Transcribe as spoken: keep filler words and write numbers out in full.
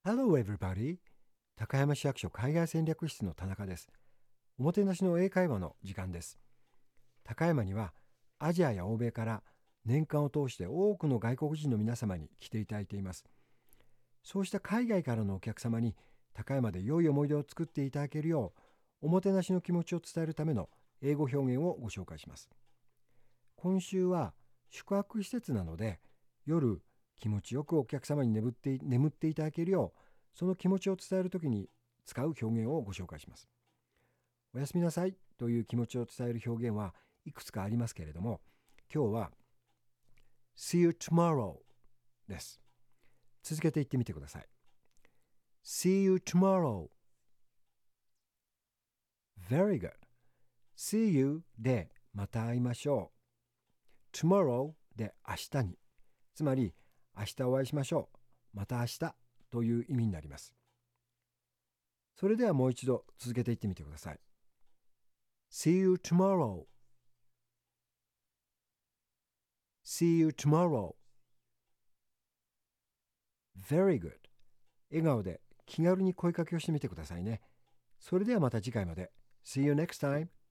Hello everybody! 高山市役所海外戦略室の田中です。おもてなしの英会話の時間です。高山にはアジアや欧米から年間を通して多くの外国人の皆様に来ていただいています。そうした海外からのお客様に高山で良い思い出を作っていただけるよう、おもてなしの気持ちを伝えるための英語表現をご紹介します。今週は宿泊施設なので、夜気持ちよくお客様に眠って眠っていただけるよう、その気持ちを伝えるときに使う表現をご紹介します。おやすみなさいという気持ちを伝える表現はいくつかありますけれども、今日は See you tomorrow です。続けて言ってみてください。See you tomorrow. Very good. See you でまた会いましょう。tomorrow で明日に。つまり明日お会いしましょう。また明日という意味になります。それではもう一度続けて言ってみてください。See you tomorrow. See you tomorrow. Very good. 笑顔で気軽に声かけをしてみてくださいね。それではまた次回まで。See you next time.